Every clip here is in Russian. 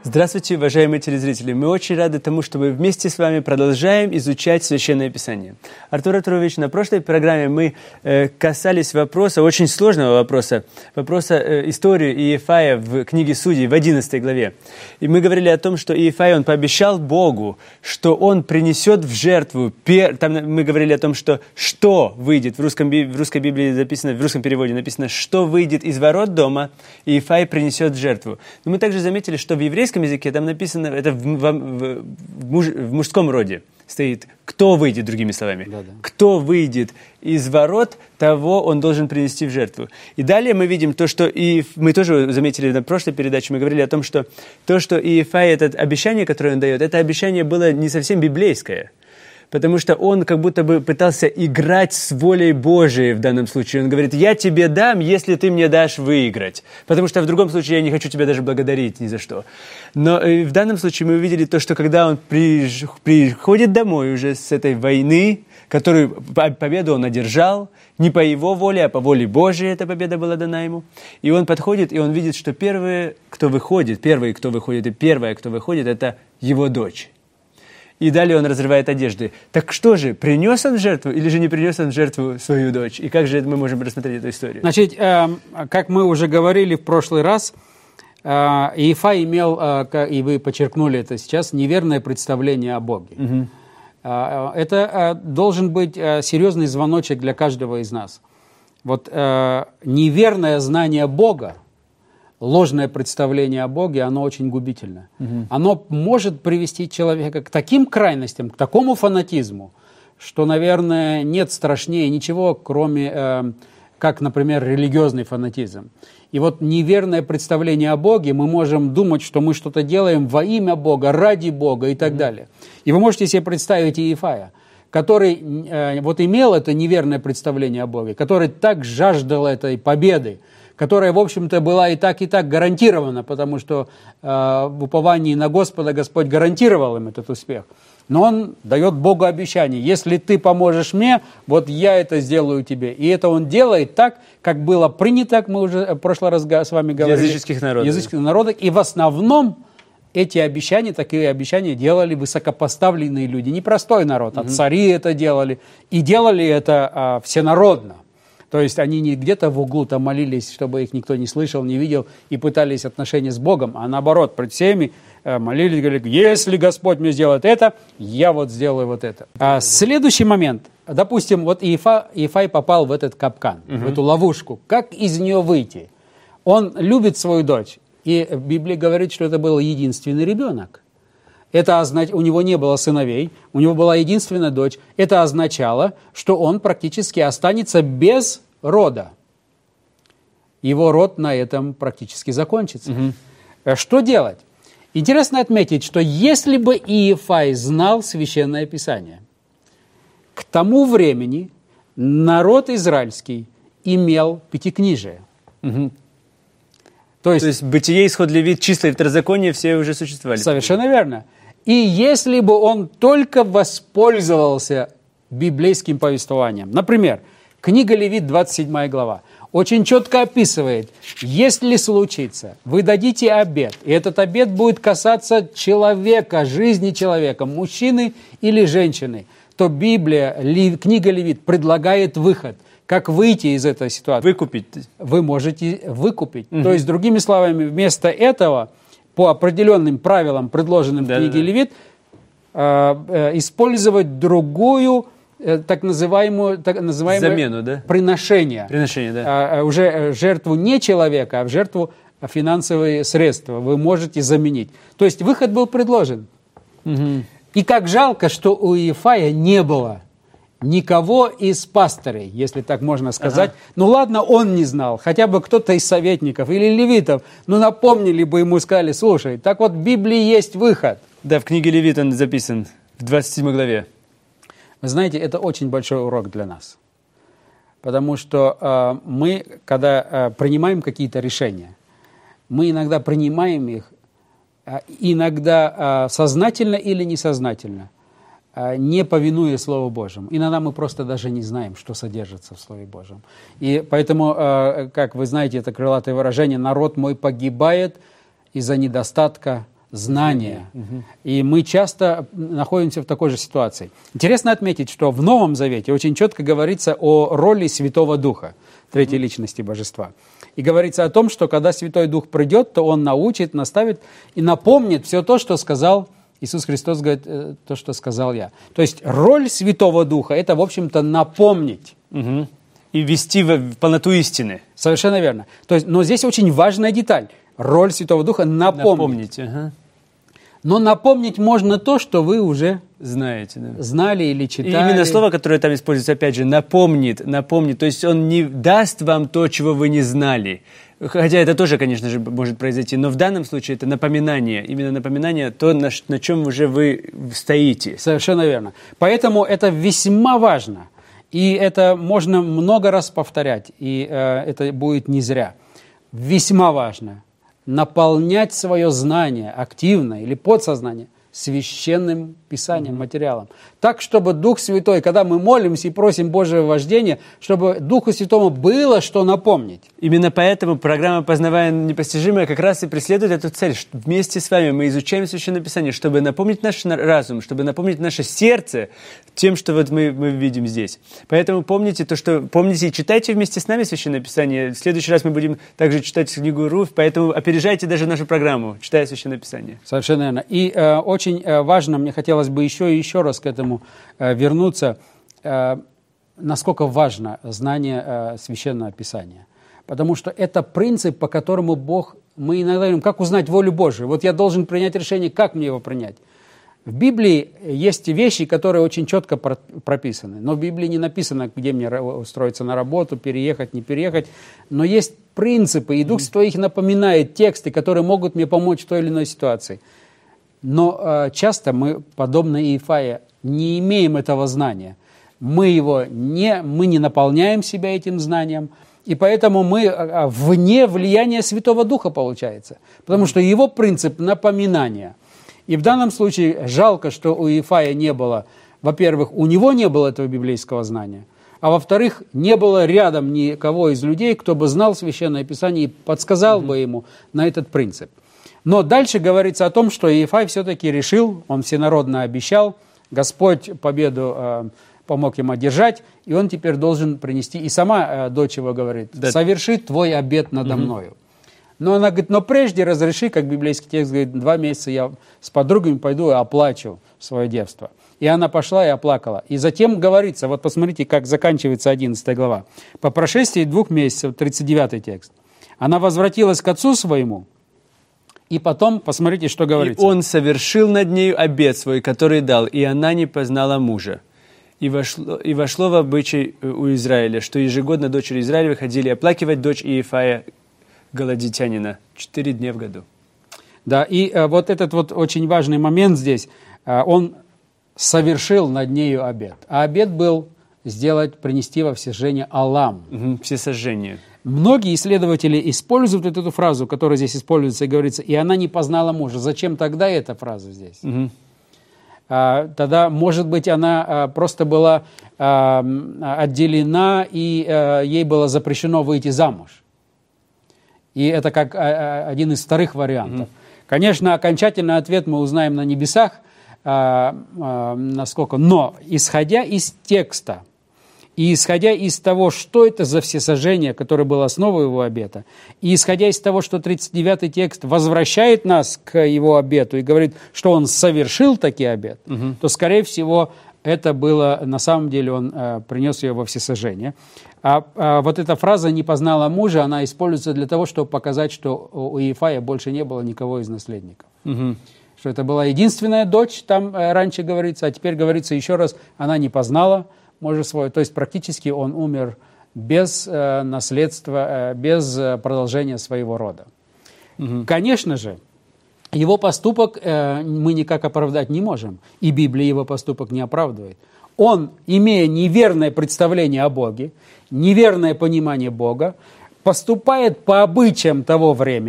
Здравствуйте, уважаемые телезрители! Мы очень рады тому, что мы вместе с вами продолжаем изучать Священное Писание. Артур Артурович, на прошлой программе мы касались вопроса, очень сложного вопроса истории Иефая в книге Судей в 11 главе. И мы говорили о том, что Иефай, он пообещал Богу, что он принесет в жертву. Там мы говорили о том, что выйдет, в русской Библии записано, в русском переводе написано, что выйдет из ворот дома, Иефай принесет в жертву. Но мы также заметили, что в еврейском языке там написано, это в мужском роде стоит, кто выйдет, другими словами. Да. Кто выйдет из ворот, того он должен принести в жертву. И далее мы видим то, что мы тоже заметили на прошлой передаче, мы говорили о том, что то, что Иефай, это обещание, которое он дает, это обещание было не совсем библейское. Потому что он как будто бы пытался играть с волей Божией в данном случае. Он говорит, я тебе дам, если ты мне дашь выиграть. Потому что в другом случае я не хочу тебя даже благодарить ни за что. Но в данном случае мы увидели то, что когда он приходит домой уже с этой войны, которую победу он одержал, не по его воле, а по воле Божией эта победа была дана ему. И он подходит, и он видит, что первые, кто выходит, это его дочь. И далее он разрывает одежды. Так что же, принес он в жертву или же не принес он в жертву свою дочь? И как же мы можем рассмотреть эту историю? Значит, как мы уже говорили в прошлый раз, Иефай имел, и вы подчеркнули это сейчас, неверное представление о Боге. Угу. Это должен быть серьезный звоночек для каждого из нас. Вот неверное знание Бога, ложное представление о Боге, оно очень губительно. Угу. Оно может привести человека к таким крайностям, к такому фанатизму, что, наверное, нет страшнее ничего, кроме, как, например, религиозный фанатизм. И вот неверное представление о Боге, мы можем думать, что мы что-то делаем во имя Бога, ради Бога и так далее. И вы можете себе представить Иефая, который вот имел это неверное представление о Боге, который так жаждал этой победы, которая, в общем-то, была и так гарантирована, потому что в уповании на Господа Господь гарантировал им этот успех. Но он дает Богу обещание, если ты поможешь мне, вот я это сделаю тебе. И это он делает так, как было принято, как мы уже в прошлый раз с вами говорили. Языческих народов. И в основном такие обещания делали высокопоставленные люди, не простой народ, а цари это делали. И делали это всенародно. То есть они не где-то в углу там молились, чтобы их никто не слышал, не видел, и пытались отношения с Богом, а наоборот, пред всеми молились, говорили, если Господь мне сделает это, я вот сделаю вот это. Следующий момент. Допустим, вот Иефай попал в этот капкан, в эту ловушку. Как из нее выйти? Он любит свою дочь, и Библия говорит, что это был единственный ребенок. У него не было сыновей, у него была единственная дочь. Это означало, что он практически останется без рода. Его род на этом практически закончится. Угу. Что делать? Интересно отметить, что если бы Иефай знал Священное Писание, к тому времени народ израильский имел пятикнижие. Угу. То есть Бытие, Исход, Левит, Числа и Второзаконие все уже существовали. Совершенно верно. И если бы он только воспользовался библейским повествованием, например, книга Левит, 27 глава, очень четко описывает, если случится, вы дадите обет, и этот обет будет касаться человека, жизни человека, мужчины или женщины, то Библия, книга Левит предлагает выход, как выйти из этой ситуации. Выкупить. Вы можете выкупить. Угу. То есть, другими словами, вместо этого по определенным правилам, предложенным в книге Левит, использовать другую, так называемое замену, да? Приношение. Да. Уже жертву не человека, а в жертву финансовые средства вы можете заменить. То есть выход был предложен. Угу. И как жалко, что у Иефая не было никого из пастырей, если так можно сказать. Ага. Ну ладно, он не знал, хотя бы кто-то из советников или левитов, напомнили бы ему, сказали, слушай, так вот в Библии есть выход. Да, в книге Левит он записан, в 27 главе. Вы знаете, это очень большой урок для нас. Потому что мы, когда принимаем какие-то решения, мы иногда принимаем их, иногда сознательно или несознательно, не повинуя Слову Божьему. Иногда мы просто даже не знаем, что содержится в Слове Божьем. И поэтому, как вы знаете, это крылатое выражение, народ мой погибает из-за недостатка знания. И мы часто находимся в такой же ситуации. Интересно отметить, что в Новом Завете очень четко говорится о роли Святого Духа, третьей личности Божества. И говорится о том, что когда Святой Дух придет, то Он научит, наставит и напомнит все то, что сказал Иисус Христос, говорит, то, что сказал я. То есть роль Святого Духа – это, в общем-то, напомнить. И ввести в полноту истины. Совершенно верно. То есть, но здесь очень важная деталь. Роль Святого Духа – напомнить. Но напомнить можно то, что вы уже знаете, да. Знали или читали. И именно слово, которое там используется, опять же, напомнит. То есть он не даст вам то, чего вы не знали. Хотя это тоже, конечно же, может произойти. Но в данном случае это напоминание. Именно напоминание, то, на чем уже вы стоите. Совершенно верно. Поэтому это весьма важно. И это можно много раз повторять. И это будет не зря. Весьма важно наполнять свое знание активно или подсознание священным писанием, материалом. Так, чтобы Дух Святой, когда мы молимся и просим Божьего вождения, чтобы Духу Святому было что напомнить. Именно поэтому программа «Познавая непостижимое» как раз и преследует эту цель. Вместе с вами мы изучаем Священное Писание, чтобы напомнить наш разум, чтобы напомнить наше сердце тем, что вот мы видим здесь. Поэтому помните и читайте вместе с нами Священное Писание. В следующий раз мы будем также читать книгу Руфь, поэтому опережайте даже нашу программу, читая Священное Писание. Совершенно верно. И очень важно, мне хотелось бы еще раз к этому вернуться, насколько важно знание Священного Писания. Потому что это принцип, по которому Бог, мы иногда говорим, как узнать волю Божию. Вот я должен принять решение, как мне его принять. В Библии есть вещи, которые очень четко прописаны. Но в Библии не написано, где мне устроиться на работу, переехать, не переехать. Но есть принципы, и Дух Святой их напоминает, тексты, которые могут мне помочь в той или иной ситуации. Но часто мы, подобно Иефае, не имеем этого знания. Мы не наполняем себя этим знанием, и поэтому мы вне влияния Святого Духа, получается. Потому что его принцип напоминания. И в данном случае жалко, что у Иефая не было, во-первых, у него не было этого библейского знания, а во-вторых, не было рядом никого из людей, кто бы знал Священное Писание и подсказал бы ему на этот принцип. Но дальше говорится о том, что Иефай все-таки решил, он всенародно обещал, Господь победу помог им одержать, и он теперь должен принести, и сама дочь его говорит, соверши твой обет надо мною. Но она говорит, но прежде разреши, как библейский текст говорит, 2 месяца я с подругами пойду и оплачу свое девство. И она пошла и оплакала. И затем говорится, вот посмотрите, как заканчивается 11 глава. По прошествии 2 месяцев, 39 текст, она возвратилась к отцу своему, и потом, посмотрите, что говорится. И он совершил над нею обет свой, который дал, и она не познала мужа. И вошло в обычай у Израиля, что ежегодно дочери Израиля выходили оплакивать дочь Иефая, голодитянина, 4 дня в году. Да, и вот этот вот очень важный момент здесь, он совершил над нею обет. А обет был принести во всесожжение Алам. Всесожжение. Многие исследователи используют эту фразу, которая здесь используется, и говорится, и она не познала мужа. Зачем тогда эта фраза здесь? Тогда, может быть, она просто была отделена, и ей было запрещено выйти замуж. И это как один из вторых вариантов. Конечно, окончательный ответ мы узнаем на небесах, насколько. Но, исходя из текста, и исходя из того, что это за всесожжение, которое было основой его обета, и исходя из того, что 39-й текст возвращает нас к его обету и говорит, что он совершил таки обет, то, скорее всего, это было, на самом деле, он принес ее во всесожжение. А вот эта фраза «не познала мужа», она используется для того, чтобы показать, что у Иефая больше не было никого из наследников. Что это была единственная дочь, там раньше говорится, а теперь говорится еще раз, она не познала мужа своего. То есть практически он умер без наследства, без продолжения своего рода. Конечно же, его поступок мы никак оправдать не можем, и Библия его поступок не оправдывает. Он, имея неверное представление о Боге, неверное понимание Бога, поступает по обычаям того времени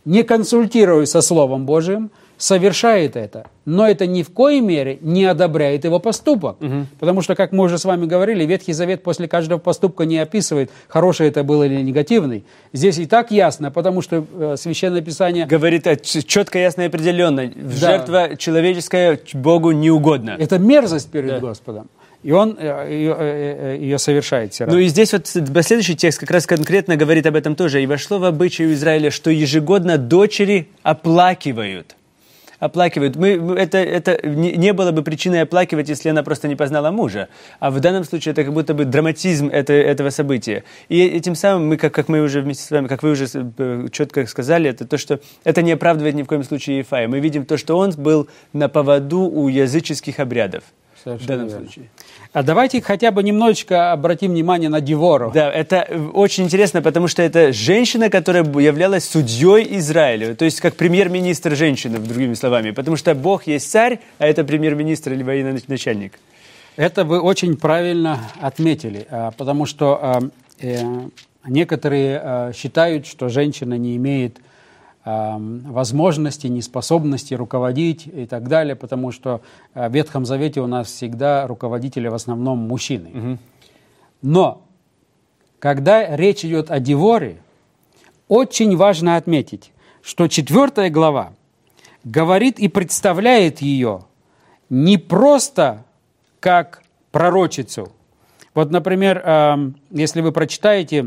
не консультируясь со Словом Божиим, совершает это. Но это ни в коей мере не одобряет его поступок. Потому что, как мы уже с вами говорили, Ветхий Завет после каждого поступка не описывает, хороший это был или негативный. Здесь и так ясно, потому что Священное Писание... Говорит четко, ясно и определенно. Жертва человеческая Богу не угодна. Это мерзость перед Господом. И он ее совершает все равно. Ну и здесь вот последующий текст как раз конкретно говорит об этом тоже. «И вошло в обычай у Израиля, что ежегодно дочери оплакивают». Оплакивают. Это не было бы причиной оплакивать, если она просто не познала мужа. А в данном случае это как будто бы драматизм этого события. И этим самым мы, как мы уже вместе с вами, как вы уже четко сказали, это то, что это не оправдывает ни в коем случае Иефая. Мы видим то, что он был на поводу у языческих обрядов. В данном случае. А давайте хотя бы немножечко обратим внимание на Девору. Да, это очень интересно, потому что это женщина, которая являлась судьей Израиля, то есть как премьер-министр женщины, другими словами, потому что Бог есть царь, а это премьер-министр или военачальник. Это вы очень правильно отметили, потому что некоторые считают, что женщина не имеет возможности, неспособности руководить и так далее, потому что в Ветхом Завете у нас всегда руководители в основном мужчины. Но когда речь идет о Деворе, очень важно отметить, что 4 глава говорит и представляет ее не просто как пророчицу. Вот, например, если вы прочитаете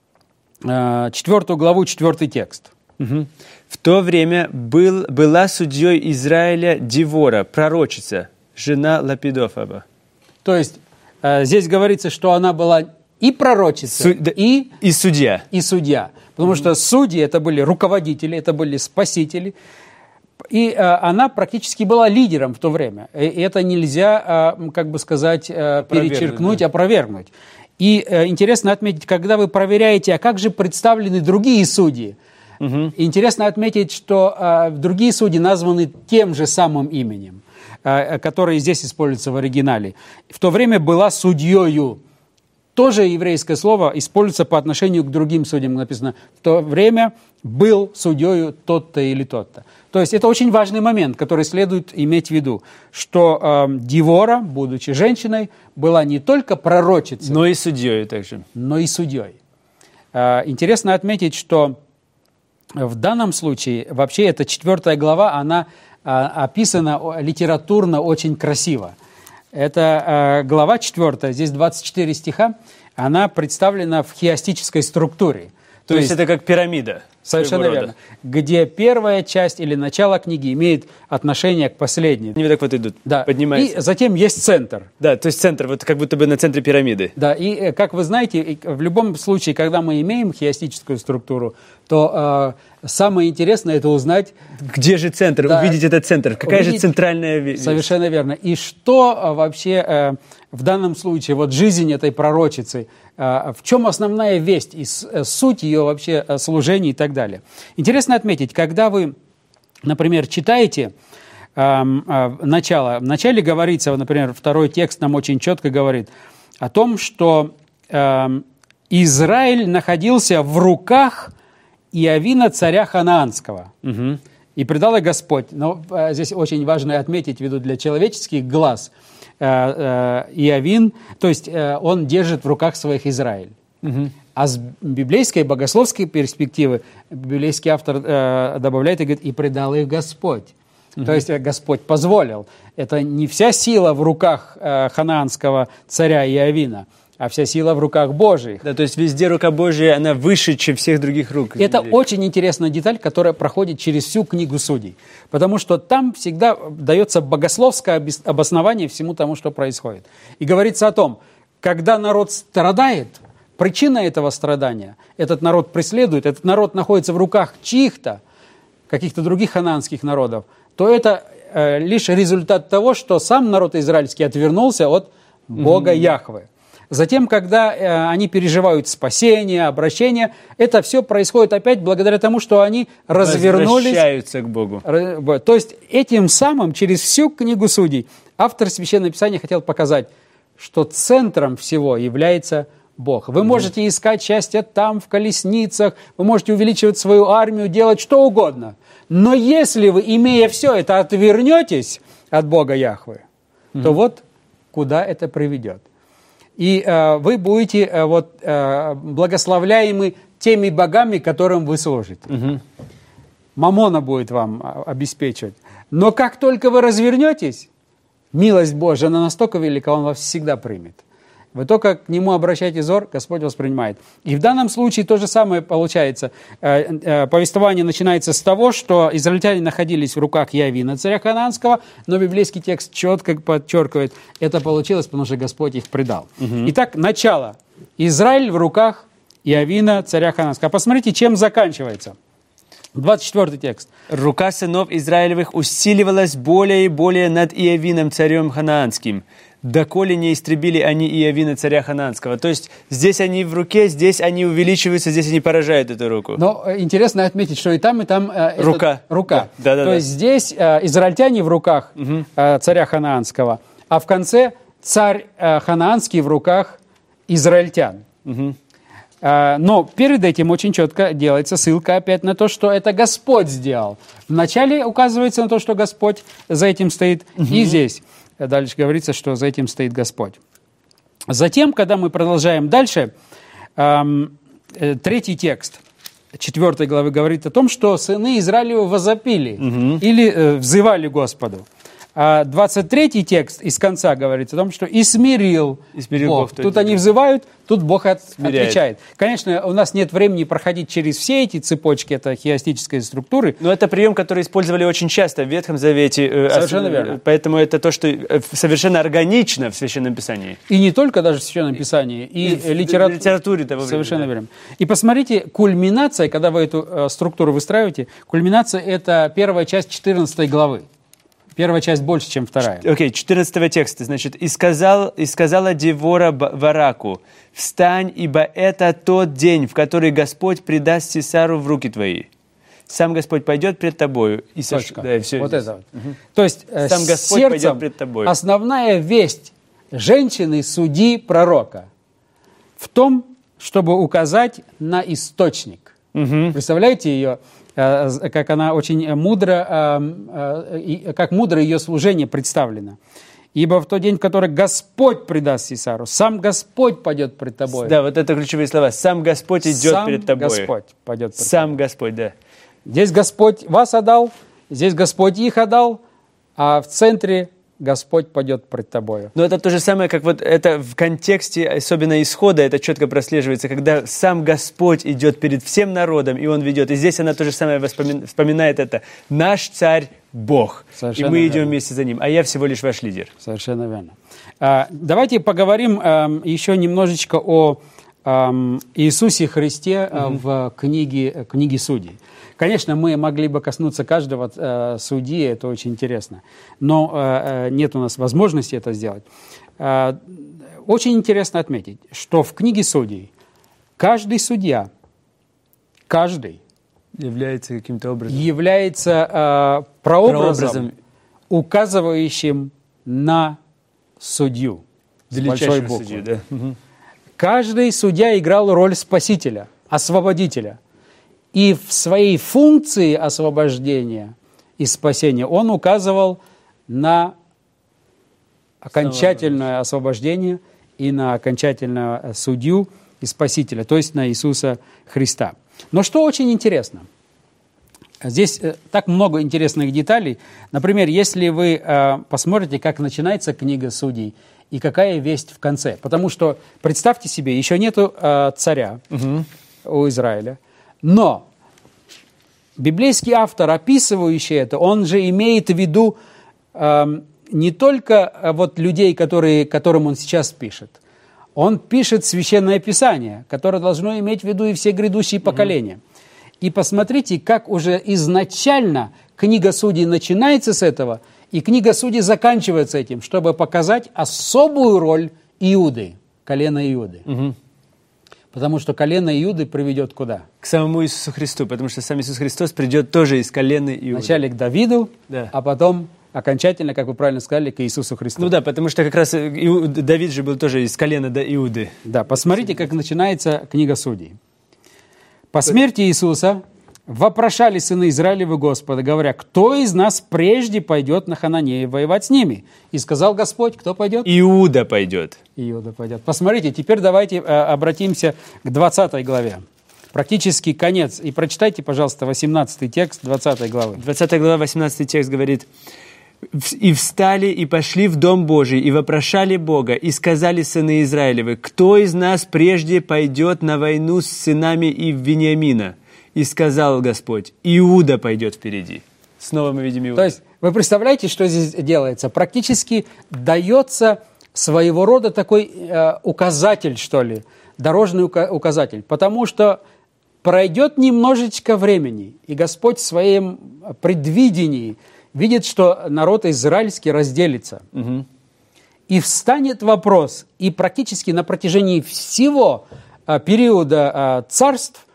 4 главу, 4 текст. В то время была судьей Израиля Девора, пророчица, жена Лапидофа. То есть здесь говорится, что она была и пророчица, и судья. И судья. Потому что судьи это были руководители, это были спасители. И она практически была лидером в то время. И это нельзя, как бы сказать, перечеркнуть, опровергнуть. И интересно отметить, когда вы проверяете, а как же представлены другие судьи, интересно отметить, что другие судьи названы тем же самым именем, которое здесь используется в оригинале. В то время была судьёю. Тоже еврейское слово используется по отношению к другим судьям. Написано, в то время был судьёю тот-то или тот-то. То есть это очень важный момент, который следует иметь в виду, что Девора, будучи женщиной, была не только пророчицей, но и судьёю также. Но и судьей. Интересно отметить, что в данном случае, вообще, эта 4 глава, она описана литературно очень красиво. Это глава 4, здесь 24 стиха, она представлена в хиастической структуре. То есть это как пирамида. Совершенно верно. Где первая часть или начало книги имеет отношение к последней. Они вот так вот идут, поднимаются. И затем есть центр. Да, то есть центр, вот как будто бы на центре пирамиды. Да, и как вы знаете, в любом случае, когда мы имеем хиастическую структуру, то самое интересное это узнать... Где же центр? Да, увидеть этот центр. Какая же центральная вещь? Совершенно верно. И что вообще в данном случае, вот жизнь этой пророчицы, в чем основная весть и суть ее вообще служения и так далее. Интересно отметить, когда вы, например, читаете начало, в начале говорится, например, 2 текст нам очень четко говорит о том, что Израиль находился в руках Иовина, царя Ханаанского. И предал их Господь. Но здесь очень важно отметить, ввиду для человеческих глаз, Иовин, то есть он держит в руках своих Израиль. А с библейской, богословской перспективы библейский автор добавляет и говорит, и предал их Господь. То есть Господь позволил. Это не вся сила в руках ханаанского царя Иовина, а вся сила в руках Божьих. Да, то есть везде рука Божья, она выше, чем всех других рук. Это очень интересная деталь, которая проходит через всю книгу Судей. Потому что там всегда дается богословское обоснование всему тому, что происходит. И говорится о том, когда народ страдает, причина этого страдания, этот народ преследует, этот народ находится в руках чьих-то, каких-то других ханаанских народов, то это лишь результат того, что сам народ израильский отвернулся от Бога Яхве. Затем, когда они переживают спасение, обращение, это все происходит опять благодаря тому, что они развернулись. Возвращаются к Богу. То есть этим самым, через всю книгу Судей, автор Священного Писания хотел показать, что центром всего является Бог. Вы можете искать счастье там, в колесницах, вы можете увеличивать свою армию, делать что угодно. Но если вы, имея все это, отвернетесь от Бога Яхве, то вот куда это приведет. И вы будете благословляемы теми богами, которым вы служите. Мамона будет вам обеспечивать. Но как только вы развернетесь, милость Божья, она настолько велика, Он вас всегда примет. Вы только к Нему обращайте взор, Господь вас принимает. И в данном случае то же самое получается. Повествование начинается с того, что израильтяне находились в руках Явина, царя Ханаанского, но библейский текст четко подчеркивает, это получилось, потому что Господь их предал. Итак, начало. Израиль в руках Явина, царя Ханаанского. А посмотрите, чем заканчивается. 24 текст. «Рука сынов Израилевых усиливалась более и более над Иавином, царем Ханаанским, доколе не истребили они Иавина, царя Ханаанского». То есть здесь они в руке, здесь они увеличиваются, здесь они поражают эту руку. Но интересно отметить, что и там рука. Да. То есть здесь израильтяне в руках царя Ханаанского, а в конце царь Ханаанский в руках израильтян. Но перед этим очень четко делается ссылка опять на то, что это Господь сделал. Вначале указывается на то, что Господь за этим стоит, и здесь дальше говорится, что за этим стоит Господь. Затем, когда мы продолжаем дальше, 3 текст 4 главы говорит о том, что сыны Израилевы возопили или взывали Господу. А 23 текст из конца говорит о том, что «и смирил Бог». Тут они взывают, тут Бог отвечает. Конечно, у нас нет времени проходить через все эти цепочки, это хиастической структуры. Но это прием, который использовали очень часто в Ветхом Завете. Совершенно верно. Поэтому это то, что совершенно органично в Священном Писании. И не только даже в Священном Писании, и в литературе того времени. Совершенно верно. И посмотрите, кульминация, когда вы эту структуру выстраиваете, кульминация – это первая часть 14 главы. Первая часть больше, чем вторая. Окей, 14 текста. Значит, «И сказала Девора Вараку, встань, ибо это тот день, в который Господь предаст Сисару в руки твои. Сам Господь пойдет пред тобою». И точка. Да, и все вот здесь. это вот. То есть сам Господь сердцем пойдет пред тобою. Основная весть женщины, судьи, пророка в том, чтобы указать на источник. Представляете ее? Как она очень мудро, как мудро ее служение представлено. «Ибо в тот день, в который Господь предаст Сисару, сам Господь пойдет пред тобой». Да, вот это ключевые слова. «Сам Господь идет перед тобой». Сам Господь пойдет пред тобой. Сам Господь, да. Здесь Господь вас отдал, здесь Господь их отдал, а в центре Господь пойдет пред тобою. Но это то же самое, как вот это в контексте, особенно Исхода, это четко прослеживается, когда сам Господь идет перед всем народом, и Он ведет. И здесь она то же самое вспоминает это. Наш царь Бог. Совершенно и мы идем вместе за Ним, а я всего лишь ваш лидер. Совершенно верно. Давайте поговорим еще немножечко о Иисусе Христе в книге Судей. Конечно, мы могли бы коснуться каждого судьи, это очень интересно, но нет у нас возможности это сделать. Очень интересно отметить, что в книге Судей каждый судья, является каким-то образом. Является прообразом, указывающим на судью. Величайшего судью, да. Каждый судья играл роль спасителя, освободителя. И в своей функции освобождения и спасения он указывал на окончательное освобождение и на окончательного судью и спасителя, то есть на Иисуса Христа. Но что очень интересно, здесь так много интересных деталей. Например, если вы посмотрите, как начинается книга Судей и какая весть в конце. Потому что, представьте себе, еще нету царя у Израиля, но библейский автор, описывающий это, он же имеет в виду не только вот людей, которым он сейчас пишет. Он пишет Священное Писание, которое должно иметь в виду и все грядущие поколения. И посмотрите, как уже изначально книга Судей начинается с этого, и книга Судей заканчивается этим, чтобы показать особую роль Иуды, колена Иуды. Потому что колено Иуды приведет куда? К самому Иисусу Христу, потому что сам Иисус Христос придет тоже из колена Иуды. Вначале к Давиду, а потом окончательно, как вы правильно сказали, к Иисусу Христу. Ну да, потому что как раз Давид же был тоже из колена Иуды. Да, посмотрите, как начинается книга Судей. «По смерти Иисуса вопрошали сыны Израилевы Господа, говоря, кто из нас прежде пойдет на Хананеев воевать с ними? И сказал Господь, кто пойдет? Иуда пойдет». Иуда пойдет. Посмотрите, теперь давайте обратимся к 20 главе. Практически конец. И прочитайте, пожалуйста, 18 текст 20 главы. 20 глава, 18 текст говорит: «И встали, и пошли в Дом Божий, и вопрошали Бога, и сказали сыны Израилевы, кто из нас прежде пойдет на войну с сынами Вениамина? И сказал Господь, Иуда пойдет впереди». Снова мы видим Иуду. То есть, вы представляете, что здесь делается? Практически дается своего рода такой указатель, что ли, дорожный указатель, потому что пройдет немножечко времени, и Господь в своем предвидении видит, что народ израильский разделится. Угу. И встанет вопрос, и практически на протяжении всего периода царств,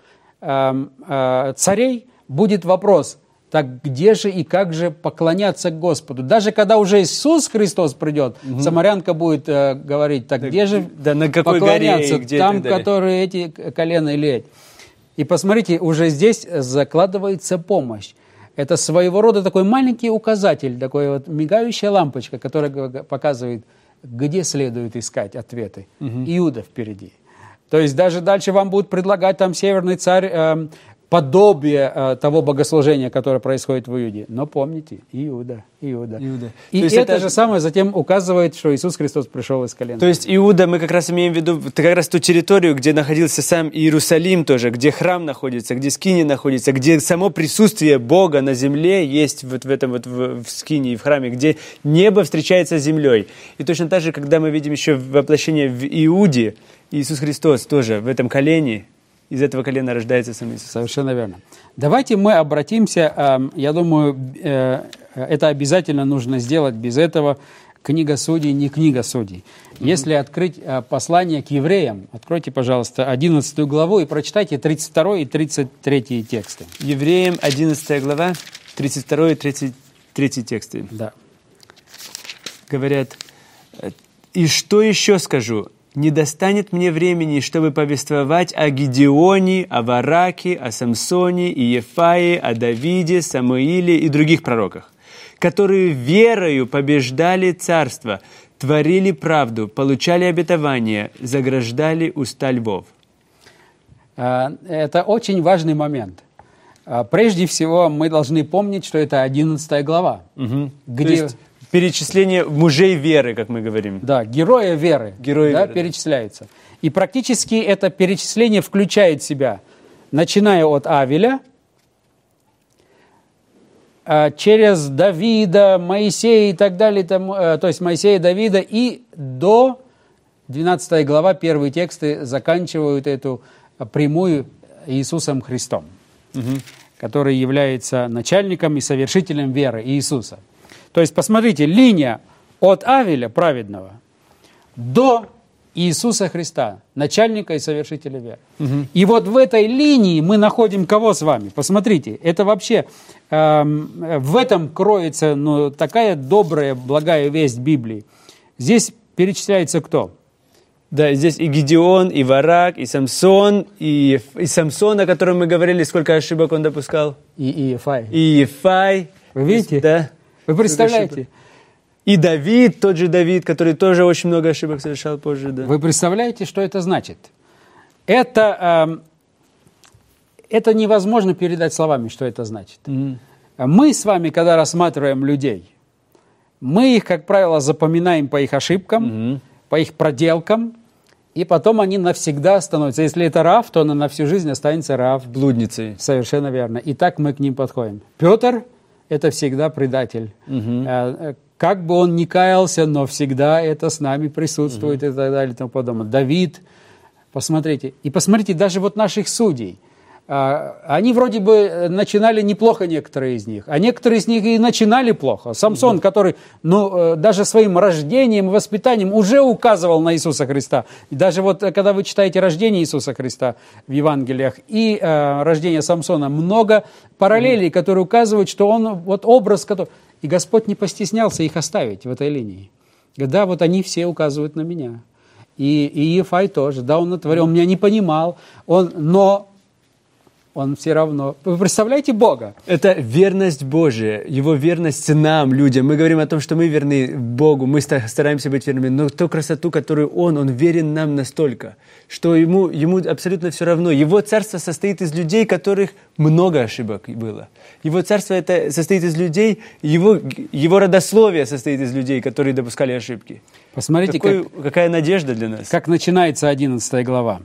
царей, будет вопрос, так где же и как же поклоняться Господу? Даже когда уже Иисус Христос придет, самарянка будет говорить, так где же на какой поклоняться? горе, где там, которые эти колена или эти. И посмотрите, уже здесь закладывается помощь. Это своего рода такой маленький указатель, такой вот мигающая лампочка, которая показывает, где следует искать ответы. Иуда впереди. То есть даже дальше вам будут предлагать там северный царь подобие того богослужения, которое происходит в Иуде. Но помните, Иуда. И это же самое затем указывает, что Иисус Христос пришел из колена. То есть Иуда, мы как раз имеем в виду как раз ту территорию, где находился сам Иерусалим тоже, где храм находится, где скиния находится, где само присутствие Бога на земле есть вот в этом вот в скинии, в храме, где небо встречается с землей. И точно так же, когда мы видим еще воплощение в Иуде, Иисус Христос тоже в этом колене, из этого колена рождается сам Иисус. Совершенно верно. Давайте мы обратимся, я думаю, это обязательно нужно сделать, без этого книга Судей не книга Судей. Если открыть послание к евреям, откройте, пожалуйста, 11 главу и прочитайте 32 и 33 тексты. Евреям 11 глава, 32 и 33 тексты. Да. Говорят, «И что еще скажу? Не достанет мне времени, чтобы повествовать о Гидеоне, о Вараке, о Самсоне и Ефае, о Давиде, Самуиле и других пророках, которые верою побеждали царство, творили правду, получали обетование, заграждали уста львов». Это очень важный момент. Прежде всего, мы должны помнить, что это 11 глава, где... То есть перечисление мужей веры, как мы говорим. Да, героя веры, веры, перечисляется. И практически это перечисление включает в себя, начиная от Авеля, через Давида, Моисея и так далее, то есть Моисея, Давида, и до 12 глава, первые тексты заканчивают эту прямую Иисусом Христом, который является начальником и совершителем веры Иисуса. То есть, посмотрите, линия от Авеля, праведного, до Иисуса Христа, начальника и совершителя веры. И вот в этой линии мы находим кого с вами? Посмотрите, это вообще, в этом кроется такая добрая, благая весть Библии. Здесь перечисляется кто? Да, здесь и Гидеон, и Варак, и Самсон, и Самсон, о котором мы говорили, сколько ошибок он допускал. И Ефай. И Ефай. Вы видите? Да. Вы представляете? И Давид, тот же Давид, который тоже очень много ошибок совершал позже. Да. Вы представляете, что это значит? Это невозможно передать словами, что это значит. Мы с вами, когда рассматриваем людей, мы их, как правило, запоминаем по их ошибкам, по их проделкам, и потом они навсегда становятся. Если это Раав, то он на всю жизнь останется Раав. Блудницей. Совершенно верно. И так мы к ним подходим. Петр – это всегда предатель. Как бы он ни каялся, но всегда это с нами присутствует и так далее и тому подобное. Давид, посмотрите. И посмотрите, даже вот наших судей. Они вроде бы начинали неплохо, некоторые из них, а некоторые из них и начинали плохо. Самсон, который даже своим рождением и воспитанием уже указывал на Иисуса Христа. И даже вот когда вы читаете рождение Иисуса Христа в Евангелиях и рождение Самсона, много параллелей, которые указывают, что он вот образ, который... И Господь не постеснялся их оставить в этой линии. Говорит, да, вот они все указывают на меня. И Ефай тоже, да, он натворил, он меня не понимал, но он все равно... Вы представляете Бога? Это верность Божия, Его верность нам, людям. Мы говорим о том, что мы верны Богу, мы стараемся быть верными, но ту красоту, которую Он верен нам настолько, что ему абсолютно все равно. Его царство состоит из людей, которых много ошибок было. Его царство состоит из людей, его родословие состоит из людей, которые допускали ошибки. Посмотрите, какая надежда для нас. Как начинается 11 глава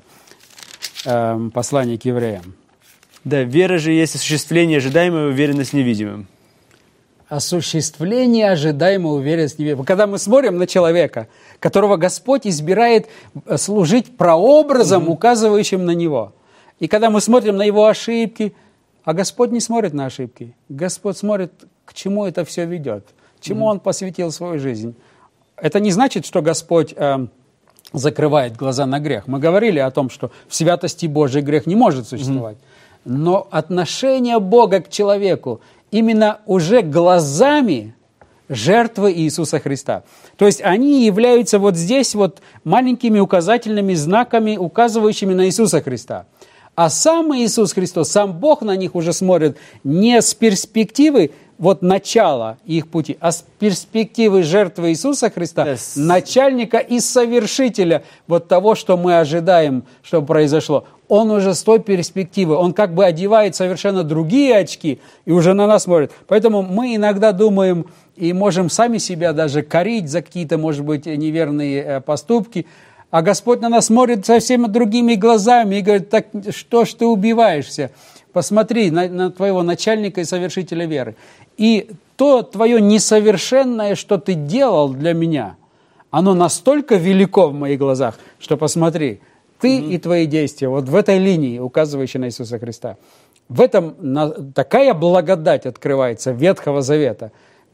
послания к евреям. Да, вера же есть осуществление ожидаемого, уверенность в невидимом. Осуществление ожидаемого, уверенность в невидимом. Когда мы смотрим на человека, которого Господь избирает служить прообразом, указывающим на Него. И когда мы смотрим на его ошибки, а Господь не смотрит на ошибки. Господь смотрит, к чему это все ведет, чему Он посвятил свою жизнь. Это не значит, что Господь закрывает глаза на грех. Мы говорили о том, что в святости Божией грех не может существовать. Но отношение Бога к человеку именно уже глазами жертвы Иисуса Христа. То есть они являются вот здесь вот маленькими указательными знаками, указывающими на Иисуса Христа. А сам Иисус Христос, сам Бог на них уже смотрит не с перспективы вот начала их пути, а с перспективы жертвы Иисуса Христа, начальника и совершителя вот того, что мы ожидаем, чтобы произошло. Он уже с той перспективы, он как бы одевает совершенно другие очки и уже на нас смотрит. Поэтому мы иногда думаем и можем сами себя даже корить за какие-то, может быть, неверные поступки, а Господь на нас смотрит совсем другими глазами и говорит, так что ж ты убиваешься? Посмотри на твоего начальника и совершителя веры. И то твое несовершенное, что ты делал для меня, оно настолько велико в моих глазах, что посмотри, ты и твои действия, вот в этой линии, указывающей на Иисуса Христа, в этом такая благодать открывается Ветхого Завета,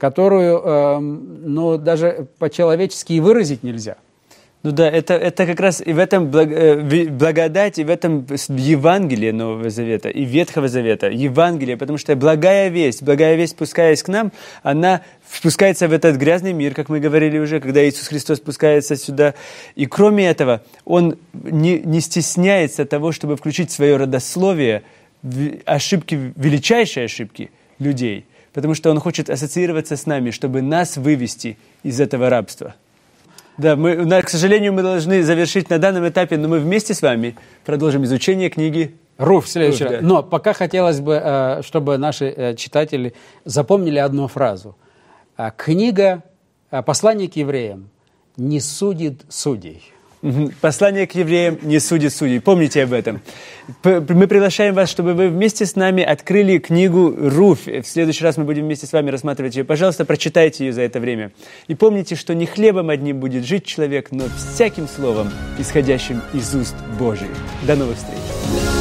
которую даже по-человечески и выразить нельзя. Ну да, это как раз и в этом благодать, и в этом Евангелие Нового Завета, и Ветхого Завета, Евангелие, потому что благая весть, спускаясь к нам, она спускается в этот грязный мир, как мы говорили уже, когда Иисус Христос спускается сюда. И кроме этого, Он не стесняется того, чтобы включить в свое родословие ошибки, величайшие ошибки людей, потому что Он хочет ассоциироваться с нами, чтобы нас вывести из этого рабства. Да, к сожалению, мы должны завершить на данном этапе, но мы вместе с вами продолжим изучение книги Руфь в следующий раз. Но пока хотелось бы, чтобы наши читатели запомнили одну фразу. Книга «Послание к евреям» не судит судей. Послание к евреям не судит судей. Помните об этом. Мы приглашаем вас, чтобы вы вместе с нами открыли книгу Руфь. В следующий раз мы будем вместе с вами рассматривать ее. Пожалуйста, прочитайте ее за это время. И помните, что не хлебом одним будет жить человек, но всяким словом, исходящим из уст Божьих. До новых встреч!